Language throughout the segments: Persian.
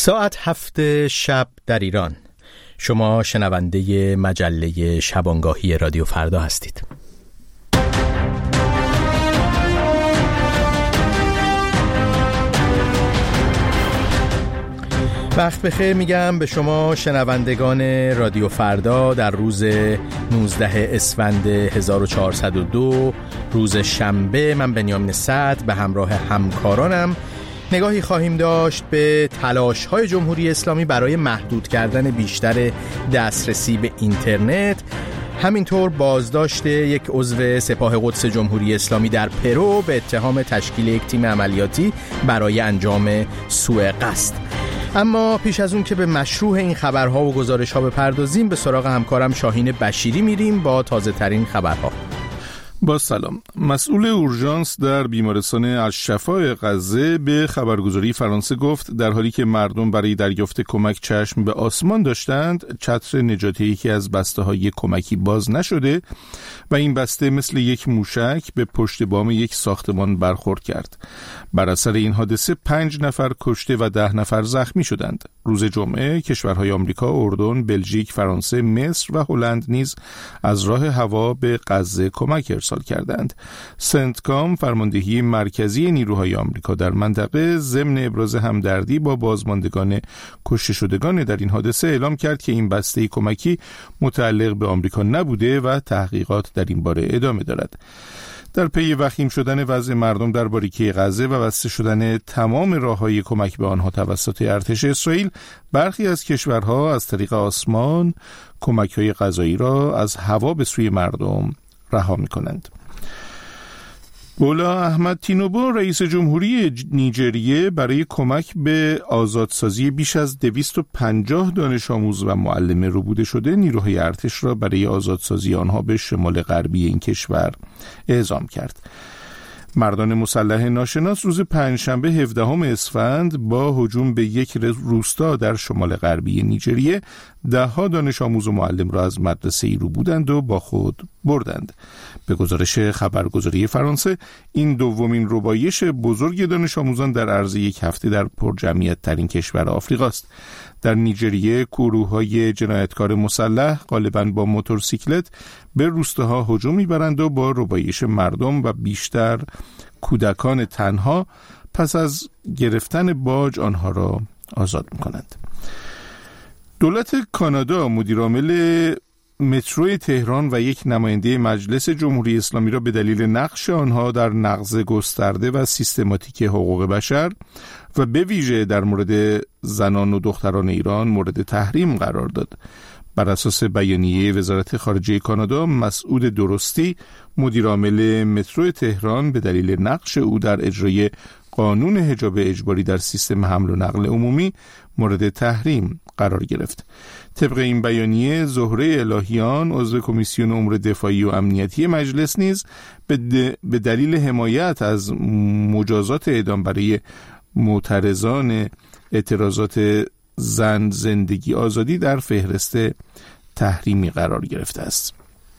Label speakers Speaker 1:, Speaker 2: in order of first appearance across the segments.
Speaker 1: ساعت 7 شب در ایران. شما شنونده مجله شبانگاهی رادیو فردا هستید. وقت بخیر میگم به شما شنوندگان رادیو فردا در روز 19 اسفند 1402 روز شنبه. من بنیامین سعد به همراه همکارانم نگاهی خواهیم داشت به تلاش‌های جمهوری اسلامی برای محدود کردن بیشتر دسترسی به اینترنت، همینطور بازداشت یک عضو سپاه قدس جمهوری اسلامی در پرو به اتهام تشکیل یک تیم عملیاتی برای انجام سوء قصد. اما پیش از اون که به مشروع این خبرها و گزارش‌ها بپردازیم، به سراغ همکارم شاهین بشیری میریم با تازه ترین خبرها.
Speaker 2: با سلام. مسئول اورژانس در بیمارستان الشفا غزه به خبرگزاری فرانسه گفت در حالی که مردم برای دریافت کمک چشم به آسمان داشتند، چتر نجاتی یکی از بسته‌های کمکی باز نشده و این بسته مثل یک موشک به پشت بام یک ساختمان برخورد کرد. بر اثر این حادثه 5 نفر کشته و 10 نفر زخمی شدند. روز جمعه کشورهای آمریکا، اردن، بلژیک، فرانسه، مصر و هلند نیز از راه هوا به غزه کمک ارسال کردند. سنتکام، فرماندهی مرکزی نیروهای آمریکا در منطقه، ضمن ابراز همدردی با بازماندگان کشته شدگان در این حادثه اعلام کرد که این بسته کمکی متعلق به آمریکا نبوده و تحقیقات در این باره ادامه دارد. در پی وخیم شدن وضع مردم در باریکه غزه و بسته شدن تمام راه‌های کمک به آنها توسط ارتش اسرائیل، برخی از کشورها از طریق آسمان کمک‌های غذایی را از هوا به سوی مردم رها می‌کنند. بولا احمد تینوبو، رئیس جمهوری نیجریه، برای کمک به آزادسازی بیش از 250 دانش آموز و معلم ربوده شده، نیروهای ارتش را برای آزادسازی آنها به شمال غربی این کشور اعزام کرد. مردان مسلح ناشناس روز پنجشنبه 17 اسفند با هجوم به یک روستا در شمال غربی نیجریه 10 دانش آموز و معلم را از مدرسه‌ای رو بودند و با خود بردند. به گزارش خبرگزاری فرانسه، این دومین ربایش بزرگ دانش آموزان در عرض یک هفته در پرجمعیت ترین کشور آفریقاست. در نیجریه گروه‌های جنایتکار مسلح غالباً با موتورسیکلت به روستاها هجوم می‌برند و با ربایش مردم و بیشتر کودکان تنها پس از گرفتن باج آنها را آزاد می‌کنند. دولت کانادا مدیرعامل مترو تهران و یک نماینده مجلس جمهوری اسلامی را به دلیل نقش آنها در نقض گسترده و سیستماتیک حقوق بشر و به ویژه در مورد زنان و دختران ایران مورد تحریم قرار داد. بر اساس بیانیه وزارت خارجه کانادا، مسعود درستی، مدیرعامل مترو تهران، به دلیل نقش او در اجرای قانون حجاب اجباری در سیستم حمل و نقل عمومی مورد تحریم قرار گرفت. طبق این بیانیه، زهره الهیان، عضو کمیسیون امور دفاعی و امنیتی مجلس، نیز به دلیل حمایت از مجازات اعدام برای معترضان اعتراضات زن زندگی آزادی در فهرست تحریمی قرار گرفته است.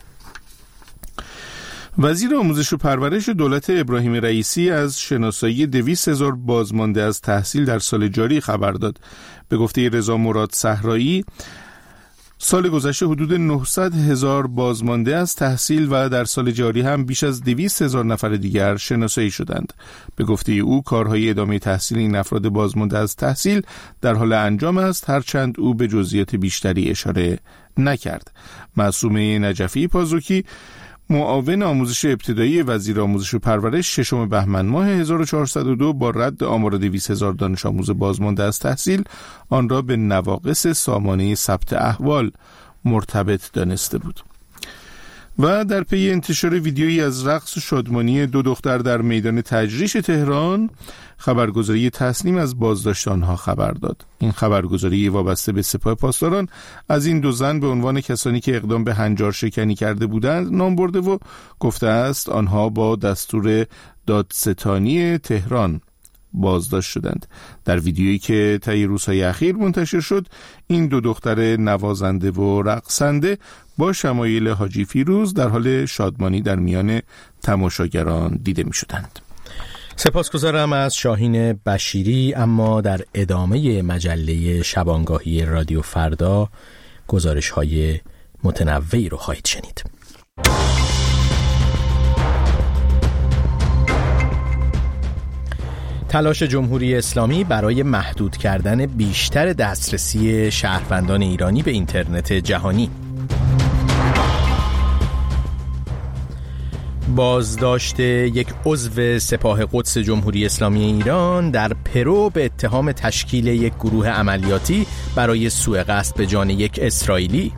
Speaker 2: وزیر آموزش و پرورش دولت ابراهیم رئیسی از شناسایی 200,000 بازمانده از تحصیل در سال جاری خبر داد. به گفته رضا مراد صحرایی، سال گذشته حدود 900,000 بازمانده از تحصیل و در سال جاری هم بیش از 200,000 نفر دیگر شناسایی شدند. به گفته او، کارهای ادامه تحصیل این افراد بازمانده از تحصیل در حال انجام است، هرچند او به جزئیات بیشتری اشاره نکرد. معصومه نجفی پازوکی، معاون آموزش ابتدایی وزیر آموزش و پرورش، 6 بهمن ماه 1402 با رد آمار 200,000 دانش آموز بازمانده از تحصیل آن را به نواقص سامانه ثبت احوال مرتبط دانسته بود. و در پی انتشار ویدیویی از رقص شادمانی 2 دختر در میدان تجریش تهران، خبرگزاری تسنیم از بازداشت آنها خبر داد. این خبرگزاری وابسته به سپاه پاسداران از این 2 زن به عنوان کسانی که اقدام به هنجار شکنی کرده بودند نام برده و گفته است آنها با دستور دادستانی تهران بازداشت شدند. در ویدیویی که طی روزهای اخیر منتشر شد، این 2 دختر نوازنده و رقصنده با شمایل حاجی فیروز در حال شادمانی در میان تماشاگران دیده می شدند.
Speaker 1: سپاسگزارم از شاهین بشیری. اما در ادامه مجله شبانگاهی رادیو فردا گزارش‌های متنوعی رو خواهید شنید. تلاش جمهوری اسلامی برای محدود کردن بیشتر دسترسی شهروندان ایرانی به اینترنت جهانی. بازداشت یک عضو سپاه قدس جمهوری اسلامی ایران در پرو به اتهام تشکیل یک گروه عملیاتی برای سوء قصد به جان یک اسرائیلی.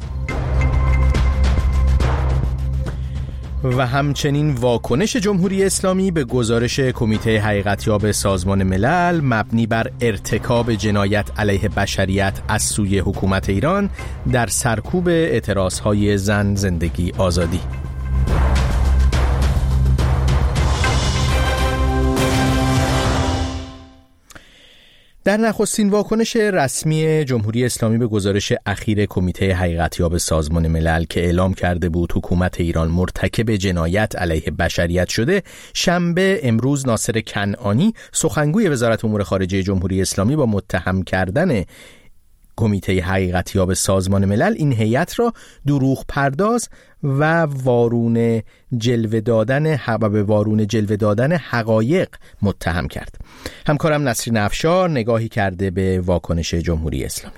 Speaker 1: و همچنین واکنش جمهوری اسلامی به گزارش کمیته حقیقتیاب سازمان ملل مبنی بر ارتکاب جنایت علیه بشریت از سوی حکومت ایران در سرکوب اعتراضهای زن، زندگی، آزادی. در نخستین واکنش رسمی جمهوری اسلامی به گزارش اخیر کمیته حقیقتیاب سازمان ملل که اعلام کرده بود حکومت ایران مرتکب جنایت علیه بشریت شده، شنبه امروز ناصر کنعانی سخنگوی وزارت امور خارجه جمهوری اسلامی با متهم کردن کمیته حقیقتیاب سازمان ملل این هیئت را دروغ پرداز و وارون جلوه دادن حقایق متهم کرد. همکارم نسرین افشار نگاهی کرده به واکنش جمهوری اسلامی.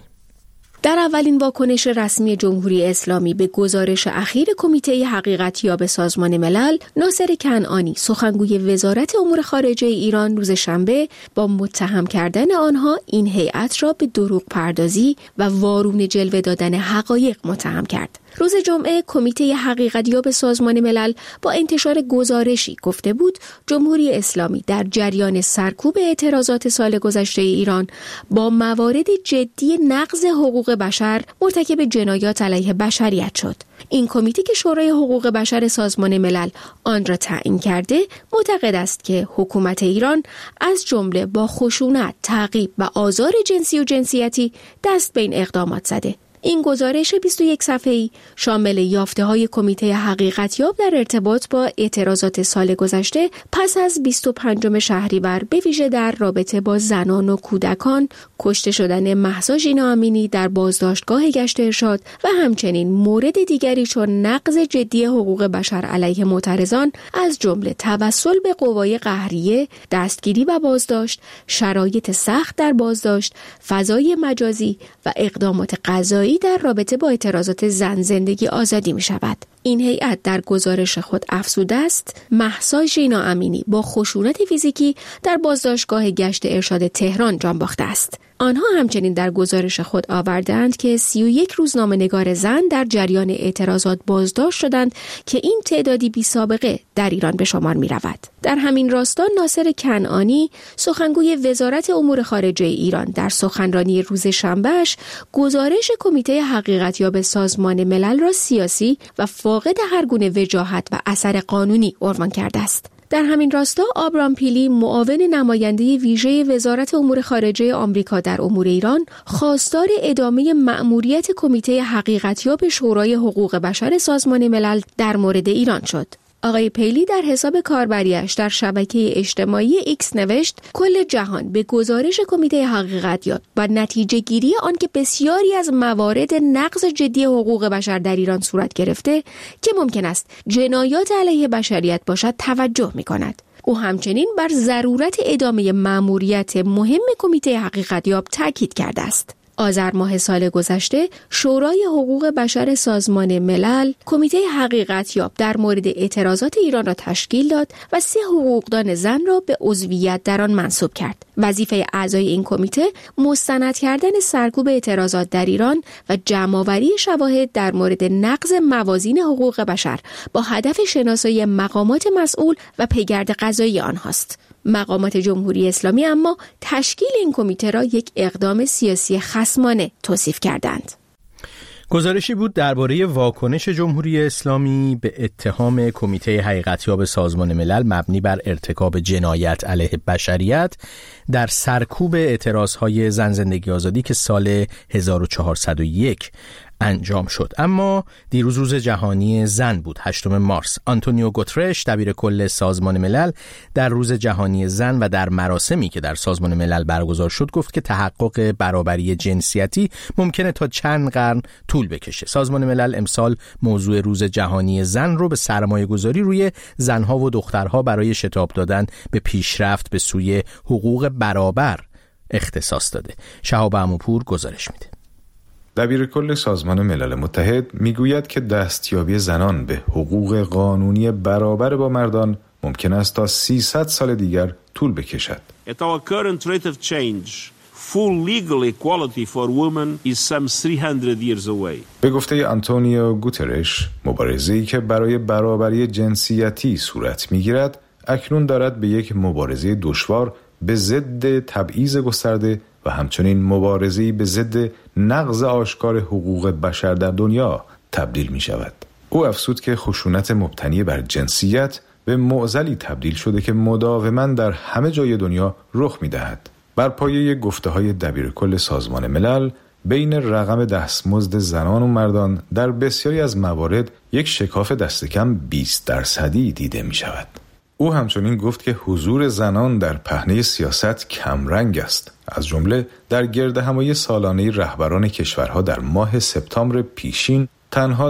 Speaker 3: در اولین واکنش رسمی جمهوری اسلامی به گزارش اخیر کمیته حقیقتیاب سازمان ملل، ناصر کنعانی سخنگوی وزارت امور خارجه ایران روز شنبه با متهم کردن آنها این هیئت را به دروغ پردازی و وارون جلوه دادن حقایق متهم کرد. روز جمعه کمیته حقیقتیاب سازمان ملل با انتشار گزارشی گفته بود جمهوری اسلامی در جریان سرکوب اعتراضات سال گذشته ایران با موارد جدی نقض حقوق بشر مرتکب جنایات علیه بشریت شد. این کمیته که شورای حقوق بشر سازمان ملل آن را تعیین کرده معتقد است که حکومت ایران از جمله با خشونت، تعقیب و آزار جنسی و جنسیتی دست به این اقدامات زده. این گزارش 21 صفحه‌ای شامل یافته‌های کمیته حقیقتیاب در ارتباط با اعتراضات سال گذشته پس از 25 شهریور به ویژه در رابطه با زنان و کودکان، کشته شدن مهسا ژینا امینی در بازداشتگاه گشت ارشاد و همچنین مورد دیگری چون نقض جدی حقوق بشر علیه معترضان از جمله توسل به قوای قهریه، دستگیری و بازداشت، شرایط سخت در بازداشت، فضای مجازی و اقدامات قضایی در رابطه با اعتراضات زن، زندگی، آزادی می شود. این هیئت در گزارش خود افزوده است مهسا ژینا امینی با خشونت فیزیکی در بازداشتگاه گشت ارشاد تهران جان باخته است. آنها همچنین در گزارش خود آوردند که 31 روزنامه‌نگار زن در جریان اعتراضات بازداشت شدند که این تعدادی بی سابقه در ایران به شمار می رود. در همین راستا ناصر کنعانی سخنگوی وزارت امور خارجه ایران در سخنرانی روز شنبهش گزارش کمیته حقیقتیاب سازمان ملل را سیاسی و فاقد هر گونه وجاهت و اثر قانونی عنوان کرده است. در همین راستا آبرام پیلی معاون نماینده ویژه وزارت امور خارجه آمریکا در امور ایران خواستار ادامه مأموریت کمیته حقیقتیاب شورای حقوق بشر سازمان ملل در مورد ایران شد. آقای پیلی در حساب کاربریش در شبکه اجتماعی ایکس نوشت کل جهان به گزارش کمیته حقیقتیاب و نتیجه گیری آن که بسیاری از موارد نقض جدی حقوق بشر در ایران صورت گرفته که ممکن است جنایات علیه بشریت باشد توجه می کند. او همچنین بر ضرورت ادامه مأموریت مهم کمیته حقیقتیاب تاکید کرده است. آذر ماه سال گذشته شورای حقوق بشر سازمان ملل کمیته حقیقتیاب در مورد اعتراضات ایران را تشکیل داد و 3 حقوقدان زن را به عضویت در آن منصوب کرد. وظیفه اعضای این کمیته مستند کردن سرکوب اعتراضات در ایران و جمع‌آوری شواهد در مورد نقض موازین حقوق بشر با هدف شناسایی مقامات مسئول و پیگرد قضایی آنهاست. مقامات جمهوری اسلامی اما تشکیل این کمیته را یک اقدام سیاسی خصمانه توصیف کردند.
Speaker 1: گزارشی بود درباره واکنش جمهوری اسلامی به اتهام کمیته حقیقتیاب سازمان ملل مبنی بر ارتکاب جنایت علیه بشریت در سرکوب اعتراضهای زن، زندگی، آزادی که سال 1401 انجام شد. اما دیروز روز جهانی زن بود، 8 مارس. آنتونیو گوترش دبیر کل سازمان ملل در روز جهانی زن و در مراسمی که در سازمان ملل برگزار شد گفت که تحقق برابری جنسیتی ممکنه تا چند قرن طول بکشه. سازمان ملل امسال موضوع روز جهانی زن رو به سرمایه‌گذاری روی زنها و دخترها برای شتاب دادن به پیشرفت به سوی حقوق برابر اختصاص داده. شهاب عموپور گزارش میده.
Speaker 4: دبیر کل سازمان ملل متحد میگوید که دستیابی زنان به حقوق قانونی برابر با مردان ممکن است تا 300 سال دیگر طول بکشد.
Speaker 5: At our current rate of change, full legal equality for women is some 300 years away.
Speaker 4: به گفته آنتونیو گوترش، مبارزه‌ای که برای برابری جنسیتی صورت میگیرد اکنون دارد به یک مبارزه دشوار به ضد تبعیض گسترده و همچنین مبارزه‌ای به ضد نقض آشکار حقوق بشر در دنیا تبدیل می شود. او افزود که خشونت مبتنی بر جنسیت به معضلی تبدیل شده که مداوما در همه جای دنیا رخ می دهد. بر پایه گفته‌های دبیر کل سازمان ملل بین رقم دستمزد زنان و مردان در بسیاری از موارد یک شکاف دست کم 20% دیده می شود. او همچنین گفت که حضور زنان در پهنه سیاست کمرنگ است. از جمله در گردهمایی سالانه رهبران کشورها در ماه سپتامبر پیشین تنها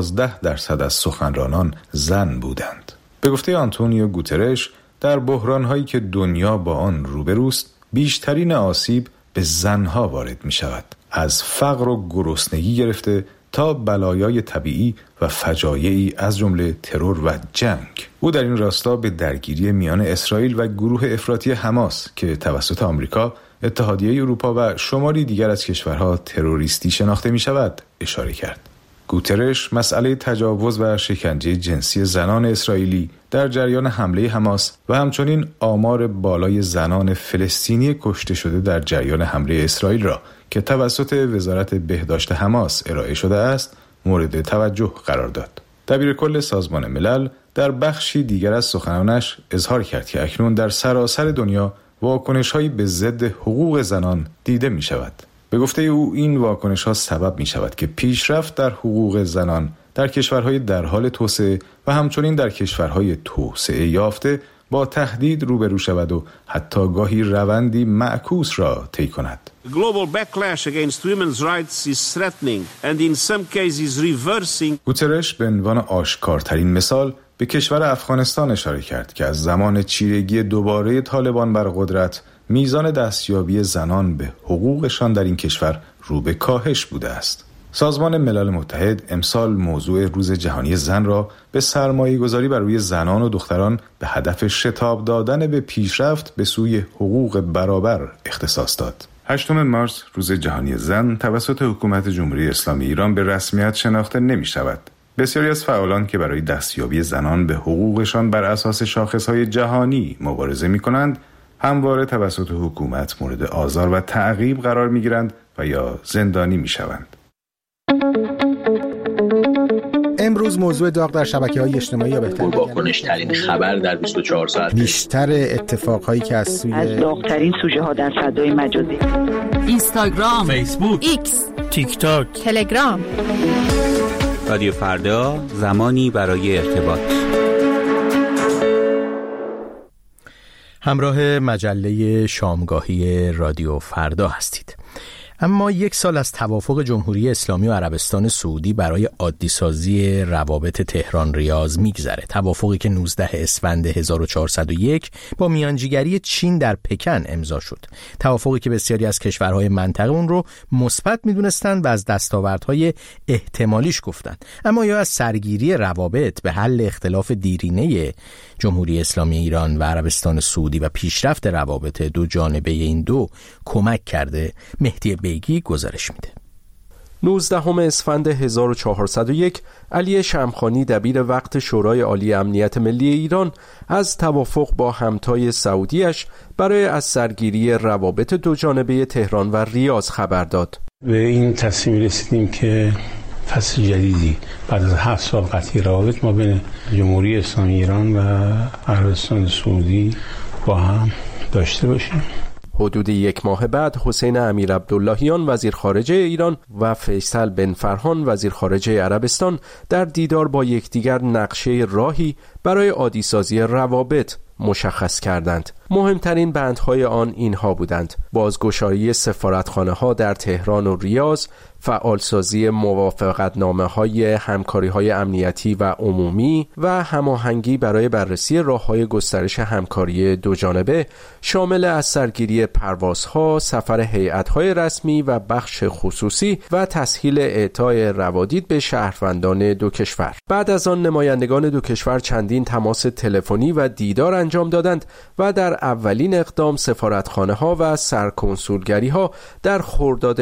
Speaker 4: 12% از سخنرانان زن بودند. به گفته آنتونیو گوترش، در بحران‌هایی که دنیا با آن روبروست بیشترین آسیب به زنها وارد می شود. از فقر و گرسنگی گرفته تا بلایای طبیعی و فجایعی از جمله ترور و جنگ. او در این راستا به درگیری میان اسرائیل و گروه افراطی حماس که توسط آمریکا، اتحادیه اروپا و شماری دیگر از کشورها تروریستی شناخته می شود اشاره کرد. گوترش مسئله تجاوز و شکنجه جنسی زنان اسرائیلی در جریان حمله حماس و همچنین آمار بالای زنان فلسطینی کشته شده در جریان حمله اسرائیل را که توسط وزارت بهداشت حماس ارائه شده است مورد توجه قرار داد. دبیر کل سازمان ملل در بخشی دیگر از سخنانش اظهار کرد که اکنون در سراسر دنیا واکنش‌هایی به ضد حقوق زنان دیده می شود. به گفته او این واکنش‌ها سبب می شود که پیشرفت در حقوق زنان در کشورهای در حال توسعه و همچنین در کشورهای توسعه یافته با تهدید روبرو شود و حتی گاهی روندی معکوس را طی کند.
Speaker 5: Global backlash against women's rights is threatening and in some cases reversing.
Speaker 4: گوترش به عنوان آشکارترین مثال به کشور افغانستان اشاره کرد که از زمان چیرگی دوباره طالبان بر قدرت میزان دستیابی زنان به حقوقشان در این کشور رو به کاهش بوده است. سازمان ملل متحد امسال موضوع روز جهانی زن را به سرمایه‌گذاری بر روی زنان و دختران به هدف شتاب دادن به پیشرفت به سوی حقوق برابر اختصاص داد. 8 مارس روز جهانی زن توسط حکومت جمهوری اسلامی ایران به رسمیت شناخته نمی شود. بسیاری از فعالان که برای دستیابی زنان به حقوقشان بر اساس شاخصهای جهانی مبارزه می کنند، همواره توسط حکومت مورد آزار و تعقیب قرار می گیرند و یا زندانی می شوند.
Speaker 6: امروز موضوع داغ در شبکه‌های اجتماعی یا بهتر
Speaker 7: واکنش‌ترین خبر در 24 ساعت،
Speaker 6: بیشتر اتفاقهایی که از
Speaker 8: داغ‌ترین سوژه‌ها در فضای مجازی،
Speaker 9: اینستاگرام،
Speaker 1: فیسبوک،
Speaker 9: ایکس،
Speaker 1: تیک تاک،
Speaker 3: تلگرام.
Speaker 10: رادیو فردا، زمانی برای ارتباط.
Speaker 1: همراه مجله شامگاهی رادیو فردا هستید. اما 1 سال از توافق جمهوری اسلامی و عربستان سعودی برای عادی‌سازی روابط تهران ریاض میگذره. توافقی که 19 اسفند 1401 با میانجیگری چین در پکن امضا شد. توافقی که بسیاری از کشورهای منطقه اون رو مثبت میدونستند و از دستاوردهای احتمالیش گفتند. اما یا از سرگیری روابط به حل اختلاف دیرینه جمهوری اسلامی ایران و عربستان سعودی و پیشرفت روابط دو جانبه این دو کمک کرده؟ مهدی بیگی گزارش میده.
Speaker 11: 19 اسفند 1401 علی شمخانی دبیر وقت شورای عالی امنیت ملی ایران از توافق با همتای سعودیش برای از سرگیری روابط دو جانبه تهران و ریاض خبر داد.
Speaker 12: به این تصمیم رسیدیم که فصل جدیدی بعد از 7 سال قطعی روابط ما بین جمهوری اسلامی ایران و عربستان سعودی با هم داشته باشیم.
Speaker 11: حدود 1 ماه بعد حسین امیرعبداللهیان وزیر خارجه ایران و فیصل بن فرحان وزیر خارجه عربستان در دیدار با یکدیگر نقشه راهی برای عادی‌سازی روابط مشخص کردند. مهمترین بندهای آن اینها بودند: بازگشایی سفارتخانه‌ها در تهران و ریاض، فعالسازی موافقتنامه‌های همکاری‌های امنیتی و عمومی و هماهنگی برای بررسی راه‌های گسترش همکاری دوجانبه شامل از سرگیری پروازها، سفر هیئت‌های رسمی و بخش خصوصی و تسهیل اعطای روادید به شهروندان دو کشور. بعد از آن نمایندگان دو کشور چندین تماس تلفنی و دیدار انجام دادند و در اولین اقدام سفارتخانه‌ها و سرکنسولگری‌ها در خرداد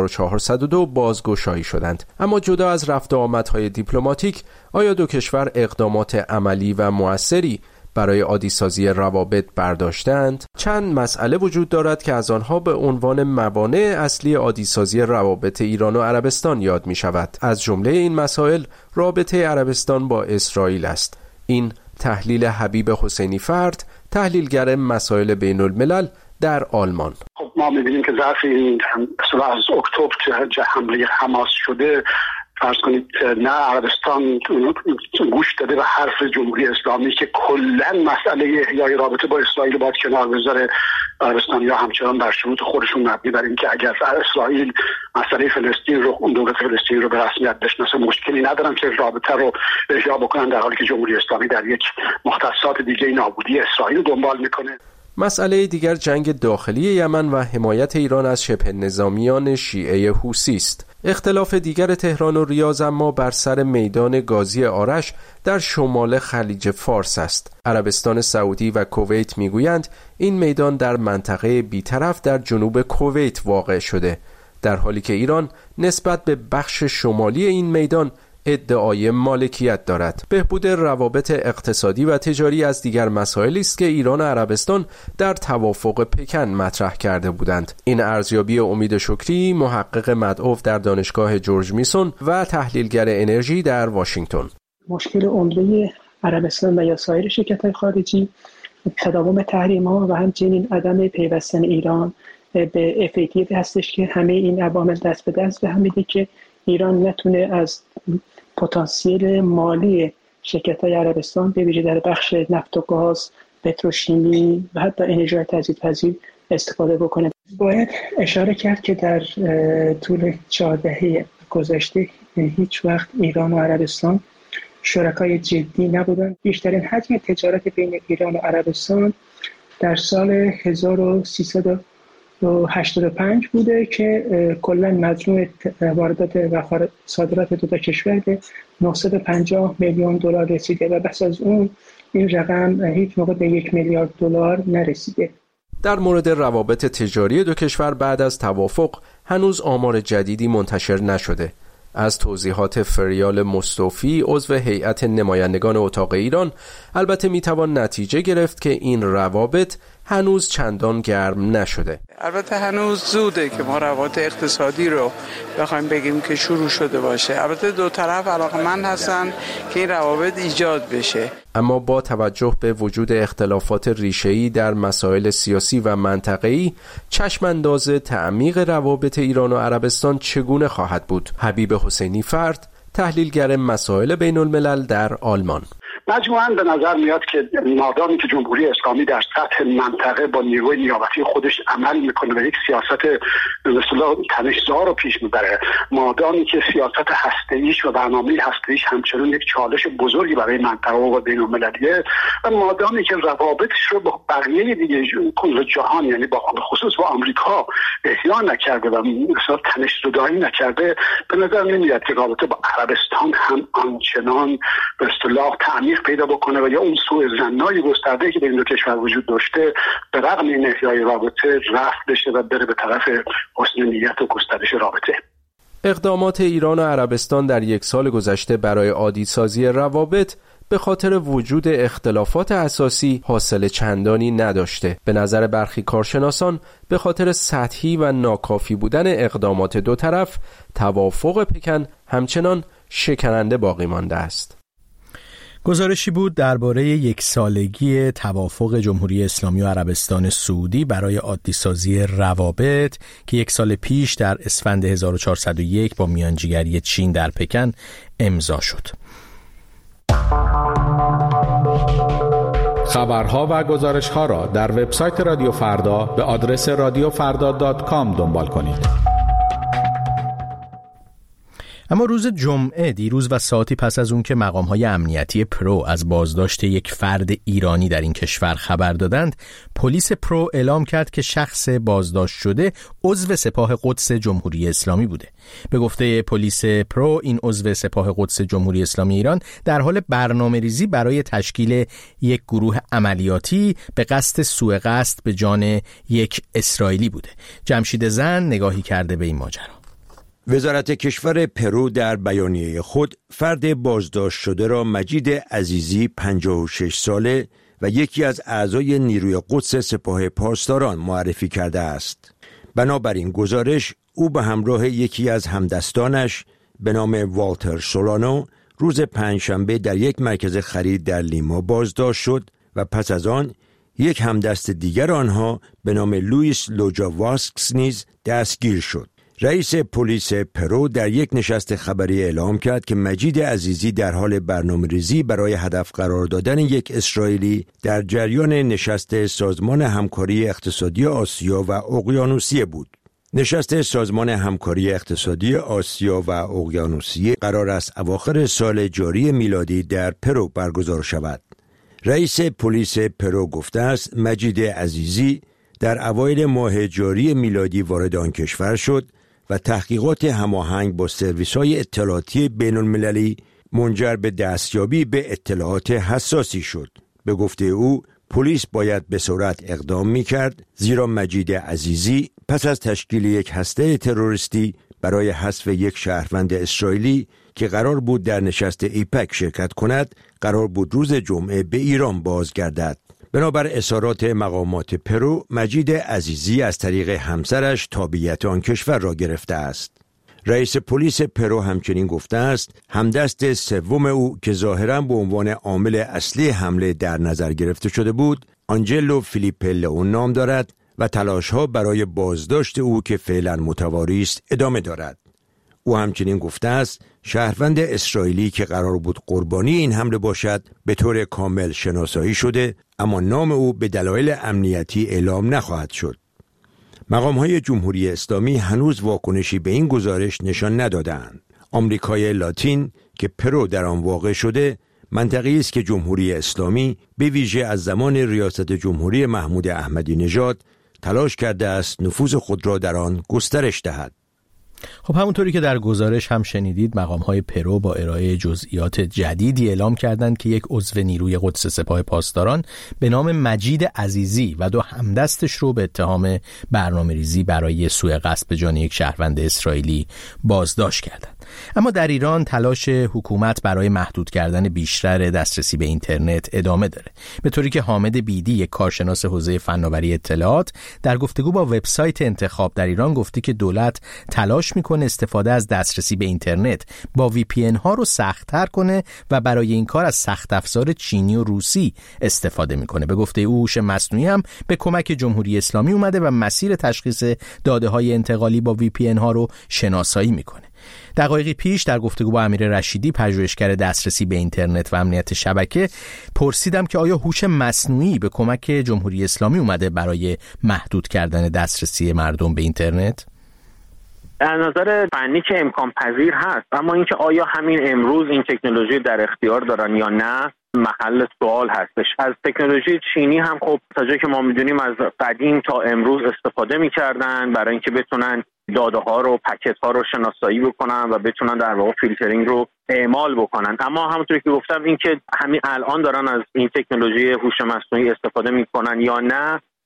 Speaker 11: 1402 بازگشایی شدند. اما جدا از رفت و آمدهای دیپلماتیک، آیا دو کشور اقدامات عملی و مؤثری برای عادی‌سازی روابط برداشتند؟ چند مسئله وجود دارد که از آنها به عنوان موانع اصلی عادی‌سازی روابط ایران و عربستان یاد می شود. از جمله این مسائل رابطه عربستان با اسرائیل است. این تحلیل حبیب حسینی فرد، تحلیلگر مسائل بین الملل در آلمان.
Speaker 13: خب ما می‌بینیم که ظرف این از اکتبر که حمله حماس شده، فرض کنید نه عربستان گوش داده به حرف جمهوری اسلامی که کلا مسئله احیای رابطه با اسرائیل باید کنار بذاره. عربستانی‌ها همچنان بر شروط خودشون مبنی بر اینکه اگر اسرائیل مسئله فلسطین رو، اون دولت فلسطین رو به رسمیت بشناسه، مشکلی ندارن که رابطه رو احیا بکنن، در حالی که جمهوری اسلامی در یک مختصات دیگه نابودی اسرائیل دنبال میکنه.
Speaker 11: مسئله دیگر جنگ داخلی یمن و حمایت ایران از شبه نظامیان شیعه حوثی است. اختلاف دیگر تهران و ریاض اما بر سر میدان گازی آرش در شمال خلیج فارس است. عربستان سعودی و کویت میگویند این میدان در منطقه بی‌طرف در جنوب کویت واقع شده، در حالی که ایران نسبت به بخش شمالی این میدان ادعای مالکیت دارد. بهبود روابط اقتصادی و تجاری از دیگر مسائلی است که ایران و عربستان در توافق پکن مطرح کرده بودند. این ارزیابی امید شکری، محقق مدعو در دانشگاه جورج میسون و تحلیلگر انرژی در واشنگتن.
Speaker 14: مشکل عمده عربستان و یا سایر شرکت‌های خارجی تداوم تحریم‌ها و همچنین عدم پیوستن ایران به FATF هستش که همه این عوامل دست به دست به هم میده که ایران نتونه از پتانسیل مالی شرکت‌های عربستان به ویژه در بخش نفت و گاز، پتروشیمی و حتی انرژی تجدیدپذیر استفاده بکنه. باید اشاره کرد که در طول 4 دهه گذشته هیچ وقت ایران و عربستان شرکای جدی نبودند. بیشترین حجم تجارت بین ایران و عربستان در سال 1385 بوده که کلا مجموع واردات و صادرات دو تا کشور به 950 میلیون دلار رسیده و بس از اون این رقم هیچ موقع به 1 میلیارد دلار نرسیده.
Speaker 11: در مورد روابط تجاری دو کشور بعد از توافق هنوز آمار جدیدی منتشر نشده. از توضیحات فریال مصطفی عضو هیئت نمایندگان اتاق ایران البته میتوان نتیجه گرفت که این روابط هنوز چندان گرم نشده.
Speaker 15: البته هنوز زوده که ما روابط اقتصادی رو بخوایم بگیم که شروع شده باشه. البته دو طرف علاقمند هستن که این روابط ایجاد بشه.
Speaker 11: اما با توجه به وجود اختلافات ریشه‌ای در مسائل سیاسی و منطقه‌ای، چشم‌انداز تعمیق روابط ایران و عربستان چگونه خواهد بود؟ حبیب حسینی فرد، تحلیلگر مسائل بین الملل در آلمان.
Speaker 13: مجموعاً به نظر میاد که مادامی که جمهوری اسلامی در سطح منطقه با نیروی نیابتی خودش عمل میکنه و یک سیاست مثلا تنش‌زا رو پیش میبره، مادامی که سیاست هسته‌ایش و برنامه هسته‌ایش همچنان یک چالش بزرگی برای منطقه و بین‌المللیه و مادامی که روابطش رو با بقیه دیگه کل جهان، یعنی با خصوص با آمریکا احیا نکرده و مثلا تنش‌زدایی نکرده، به نظر نمیاد که رابطه با عربستان هم آنچنان به اصطلاح تعمیق پیدا بکنه و یا اون سوء ظنای گسترده که بین دو کشور وجود داشته به رغم این احیای رابطه رفع بشه و بره به طرف حسن نیت و گسترش رابطه.
Speaker 11: اقدامات ایران و عربستان در 1 سال گذشته برای عادی‌سازی روابط به خاطر وجود اختلافات اساسی حاصل چندانی نداشته. به نظر برخی کارشناسان به خاطر سطحی و ناکافی بودن اقدامات دو طرف، توافق پکن همچنان شکننده باقی مانده است.
Speaker 1: گزارشی بود درباره 1 سالگی توافق جمهوری اسلامی و عربستان سعودی برای عادی‌سازی روابط که 1 سال پیش در اسفند 1401 با میانجیگری چین در پکن امضا شد.
Speaker 16: خبرها و گزارش‌ها را در وبسایت رادیو فردا به آدرس radiofarda.com دنبال کنید.
Speaker 1: اما روز جمعه دیروز و ساعتی پس از اون که مقام‌های امنیتی پرو از بازداشت یک فرد ایرانی در این کشور خبر دادند، پلیس پرو اعلام کرد که شخص بازداشت شده عضو سپاه قدس جمهوری اسلامی بوده. به گفته پلیس پرو، این عضو سپاه قدس جمهوری اسلامی ایران در حال برنامه‌ریزی برای تشکیل یک گروه عملیاتی به قصد سوء قصد به جان یک اسرائیلی بوده. جمشید زن نگاهی کرده به این ماجرا.
Speaker 17: وزارت کشور پرو در بیانیه خود فرد بازداشت شده را مجید عزیزی 56 ساله و یکی از اعضای نیروی قدس سپاه پاسداران معرفی کرده است. بنابراین گزارش او به همراه یکی از همدستانش به نام والتر سولانو روز پنجشنبه در یک مرکز خرید در لیما بازداشت شد و پس از آن یک همدست دیگر آنها به نام لوئیس لوجاواسکس نیز دستگیر شد. رئیس پلیس پرو در یک نشست خبری اعلام کرد که مجید عزیزی در حال برنامه‌ریزی برای هدف قرار دادن یک اسرائیلی در جریان نشست سازمان همکاری اقتصادی آسیا و اقیانوسیه بود. نشست سازمان همکاری اقتصادی آسیا و اقیانوسیه قرار است اواخر سال جاری میلادی در پرو برگزار شود. رئیس پلیس پرو گفته است مجید عزیزی در اوایل ماه جاری میلادی وارد آن کشور شد و تحقیقات هماهنگ با سرویس‌های اطلاعاتی بین‌المللی منجر به دستیابی به اطلاعات حساسی شد. به گفته او، پلیس باید به سرعت اقدام می‌کرد زیرا مجید عزیزی پس از تشکیل یک هسته تروریستی برای حذف یک شهروند اسرائیلی که قرار بود در نشست ایپک شرکت کند، قرار بود روز جمعه به ایران بازگردد. بنابر اظهارات مقامات پرو، مجید عزیزی از طریق همسرش تابعیت آن کشور را گرفته است. رئیس پلیس پرو همچنین گفته است همدست سوم او که ظاهراً به عنوان عامل اصلی حمله در نظر گرفته شده بود، آنجلو فیلیپه لئون نام دارد و تلاش‌ها برای بازداشت او که فعلاً متواری است ادامه دارد. او همچنین گفته است شهروند اسرائیلی که قرار بود قربانی این حمله باشد به طور کامل شناسایی شده، اما نام او به دلایل امنیتی اعلام نخواهد شد. مقام‌های جمهوری اسلامی هنوز واکنشی به این گزارش نشان ندادند. آمریکای لاتین که پرو در آن واقع شده، منطقه‌ای است که جمهوری اسلامی به ویژه از زمان ریاست جمهوری محمود احمدی نژاد تلاش کرده است نفوذ خود را در آن گسترش دهد.
Speaker 1: خب همونطوری که در گزارش هم شنیدید، مقام‌های پرو با ارائه جزئیات جدیدی اعلام کردند که یک عضو نیروی قدس سپاه پاسداران به نام مجید عزیزی و 2 همدستش رو به اتهام برنامه‌ریزی برای سوء قصد به جان یک شهروند اسرائیلی بازداشت کردند. اما در ایران تلاش حکومت برای محدود کردن بیشتر دسترسی به اینترنت ادامه داره. به طوری که حامد بیدی، یک کارشناس حوزه فناوری اطلاعات، در گفتگو با وبسایت انتخاب در ایران گفتی که دولت تلاش میکنه استفاده از دسترسی به اینترنت با VPN ها رو سخت‌تر کنه و برای این کار از سخت افزار چینی و روسی استفاده میکنه. به گفته او، هوش مصنوعی هم به کمک جمهوری اسلامی اومده و مسیر تشخیص داده های انتقالی با VPN ها رو شناسایی میکنه. دقایقی پیش در گفتگو با امیر رشیدی، پژوهشگر دسترسی به اینترنت و امنیت شبکه، پرسیدم که آیا هوش مصنوعی به کمک جمهوری اسلامی اومده برای محدود کردن دسترسی مردم به اینترنت؟
Speaker 18: از نظر فنی که امکان پذیر هست، اما اینکه آیا همین امروز این تکنولوژی در اختیار دارن یا نه محل سوال هستش. از تکنولوژی چینی هم خب تا جایی که ما میدونیم از قدیم تا امروز استفاده میکردن برای اینکه بتونن داده ها رو، پکت ها رو شناسایی بکنن و بتونن در واقع فیلترینگ رو اعمال بکنن. اما همونطوری که گفتم، اینکه همین الان دارن از این تکنولوژی هوش مصنوعی استفاده میکنن یا نه،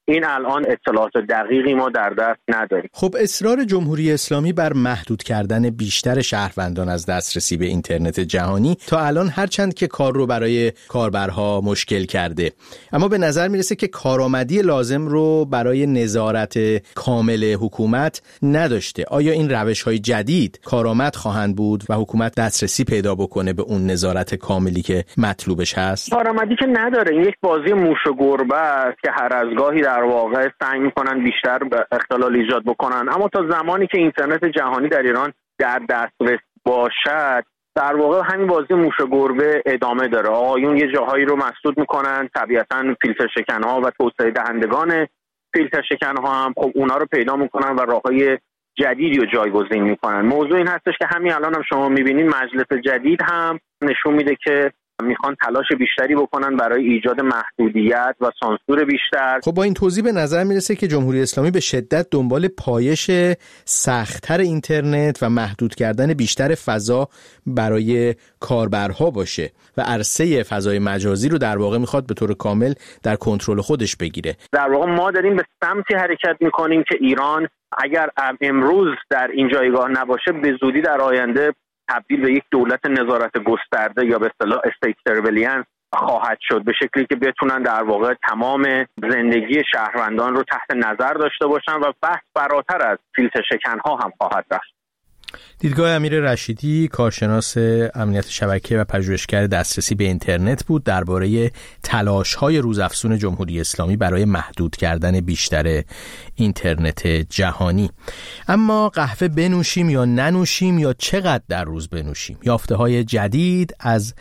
Speaker 18: این الان اطلاعات دقیقی ما در دست نداریم.
Speaker 1: خب اصرار جمهوری اسلامی بر محدود کردن بیشتر شهروندان از دسترسی به اینترنت جهانی تا الان هرچند که کار رو برای کاربرها مشکل کرده، اما به نظر میرسه که کارآمدی لازم رو برای نظارت کامل حکومت نداشته. آیا این روش‌های جدید کارآمد خواهند بود و حکومت دسترسی پیدا بکنه به اون نظارت کاملی که مطلوبش هست؟
Speaker 18: کارآمدی که نداره. این یک بازی موش و گربه است که هر از گاهی در واقع سعی می‌کنن بیشتر اختلال ایجاد بکنن، اما تا زمانی که اینترنت جهانی در ایران در دسترس باشد در واقع همین بازی موش و گربه ادامه داره. آقایون یه جاهایی رو مسدود میکنن، طبیعتاً فیلتر شکن‌ها و توسعه دهندگان فیلتر شکن‌ها هم خب اونا رو پیدا میکنن و راههای جدیدی رو جایگزین میکنن. موضوع این هستش که همین الان هم شما میبینید مجلس جدید هم نشون میده که میخوان تلاش بیشتری بکنن برای ایجاد محدودیت و سانسور بیشتر.
Speaker 1: خب با این توضیح به نظر میرسه که جمهوری اسلامی به شدت دنبال پایش سخت‌تر اینترنت و محدود کردن بیشتر فضا برای کاربرها باشه و عرصه فضای مجازی رو در واقع میخواد به طور کامل در کنترل خودش بگیره.
Speaker 18: در واقع ما داریم به سمتی حرکت میکنیم که ایران اگر امروز در این جایگاه نباشه به زودی در آینده تبدیل به یک دولت نظارت گسترده یا به اصطلاح استیت سرویلنس خواهد شد، به شکلی که بتونن در واقع تمام زندگی شهروندان رو تحت نظر داشته باشن و بحث فراتر از فیلتر شکن‌ها هم خواهد رفت.
Speaker 1: دیدگاه امیر رشیدی، کارشناس امنیت شبکه و پژوهشگر دسترسی به اینترنت بود درباره تلاش‌های روزافزون جمهوری اسلامی برای محدود کردن بیشتر اینترنت جهانی. اما قهوه بنوشیم یا ننوشیم یا چقدر در روز بنوشیم؟ یافته‌های جدید از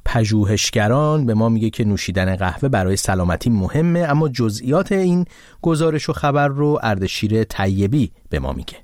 Speaker 1: پژوهشگران به ما میگه که نوشیدن قهوه برای سلامتی مهمه، اما جزئیات این گزارش و خبر رو اردشیر طیبی به ما میگه.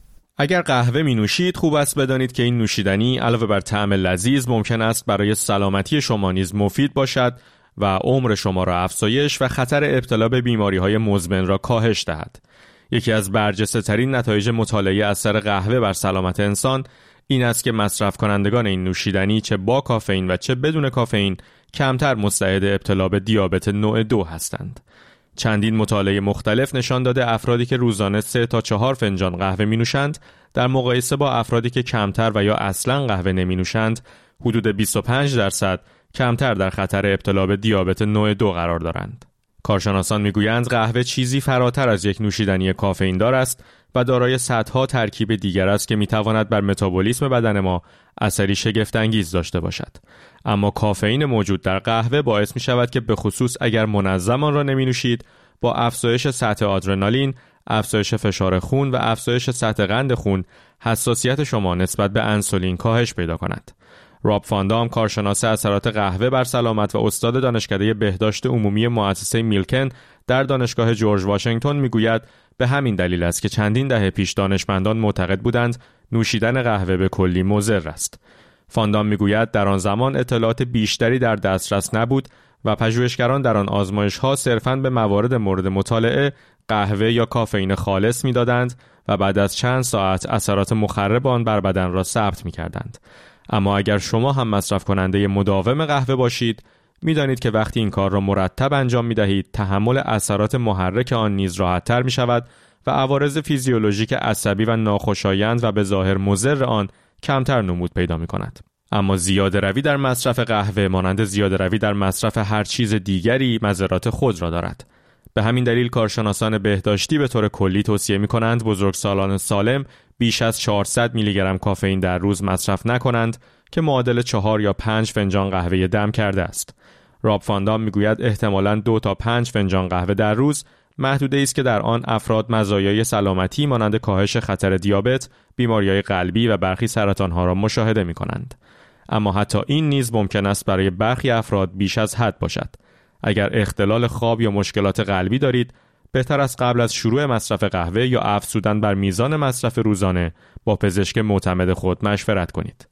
Speaker 19: اگر قهوه می نوشید خوب است بدانید که این نوشیدنی علاوه بر طعم لذیذ ممکن است برای سلامتی شما نیز مفید باشد و عمر شما را افزایش و خطر ابتلا به بیماری‌های مزمن را کاهش دهد. یکی از برجسته‌ترین نتایج مطالعه اثر قهوه بر سلامت انسان این است که مصرف کنندگان این نوشیدنی چه با کافئین و چه بدون کافئین کمتر مستعد ابتلا به دیابت نوع 2 هستند. چندین مطالعه مختلف نشان داده افرادی که روزانه 3 تا 4 فنجان قهوه می نوشند در مقایسه با افرادی که کمتر و یا اصلاً قهوه نمی نوشند حدود 25% کمتر در خطر ابتلا به دیابت نوع 2 قرار دارند. کارشناسان می گویند قهوه چیزی فراتر از یک نوشیدنی کافئین دار است و دارای صدها ترکیب دیگر است که می تواند بر متابولیسم بدن ما اثری شگفت‌انگیز داشته باشد. اما کافئین موجود در قهوه باعث می شود که به خصوص اگر منظم آن را نمی نوشید با افزایش سطح آدرنالین، افزایش فشار خون و افزایش سطح قند خون حساسیت شما نسبت به انسولین کاهش پیدا کند. راب فاندام، کارشناس اثرات قهوه بر سلامت و استاد دانشکده بهداشت عمومی مؤسسه میلکن در دانشگاه جورج واشنگتن میگوید به همین دلیل است که چندین دهه پیش دانشمندان معتقد بودند نوشیدن قهوه به کلی مضر است. فاندام میگوید در آن زمان اطلاعات بیشتری در دسترس نبود و پژوهشگران در آن آزمایش‌ها صرفاً به موارد مورد مطالعه قهوه یا کافئین خالص میدادند و بعد از چند ساعت اثرات مخرب آن بر بدن را ثبت می‌کردند. اما اگر شما هم مصرف کننده مداوم قهوه باشید، می‌دانید که وقتی این کار را مرتب انجام می‌دهید، تحمل اثرات محرک آن نیز راحت‌تر می‌شود و عوارض فیزیولوژیک عصبی و ناخوشایند و به ظاهر مضر آن کمتر نمود پیدا می‌کند. اما زیاده روی در مصرف قهوه مانند زیاده روی در مصرف هر چیز دیگری مضرات خود را دارد. به همین دلیل کارشناسان بهداشتی به طور کلی توصیه می‌کنند بزرگسالان سالم بیش از 400 میلی گرم کافئین در روز مصرف نکنند که معادل 4 یا 5 فنجان قهوه دم کرده است. راب فاندام میگوید احتمالاً 2 تا 5 فنجان قهوه در روز محدوده است که در آن افراد مزایای سلامتی مانند کاهش خطر دیابت، بیماری‌های قلبی و برخی سرطان‌ها را مشاهده می‌کنند. اما حتی این نیز ممکن است برای برخی افراد بیش از حد باشد. اگر اختلال خواب یا مشکلات قلبی دارید، بهتر است قبل از شروع مصرف قهوه یا افزودن بر میزان مصرف روزانه با پزشک معتمد خود مشورت کنید.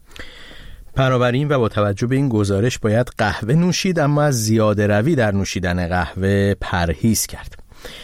Speaker 1: بنابراین و با توجه به این گزارش باید قهوه نوشید، اما از زیاده روی در نوشیدن قهوه پرهیز کرد.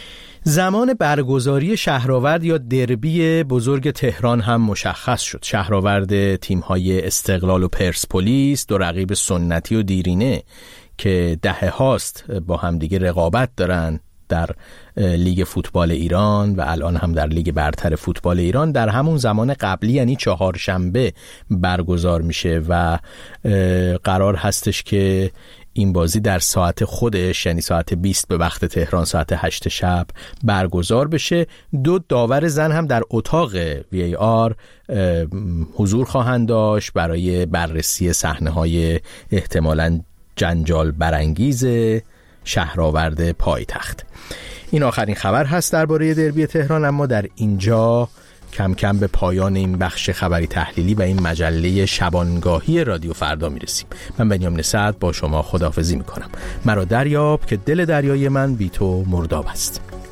Speaker 1: زمان برگزاری شهرآورد یا دربی بزرگ تهران هم مشخص شد. شهرآورد تیم‌های استقلال و پرسپولیس، دو رقیب سنتی و دیرینه که دهه هاست با همدیگه رقابت دارن در لیگ فوتبال ایران و الان هم در لیگ برتر فوتبال ایران در همون زمان قبلی، یعنی چهارشنبه برگزار میشه و قرار هستش که این بازی در ساعت خودش، یعنی ساعت 20 به وقت تهران، ساعت 8 شب برگزار بشه. 2 داور زن هم در اتاق VAR حضور خواهند داشت برای بررسی صحنه‌های احتمالاً جنجال برانگیز شهرآورد پایتخت. این آخرین خبر هست درباره دربی تهران، اما در اینجا کم کم به پایان این بخش خبری تحلیلی و این مجله شبانگاهی رادیو فردا میرسیم. من بنیامین سعد با شما خداحافظی میکنم. مرا دریاب که دل دریای من بی تو مرداب است.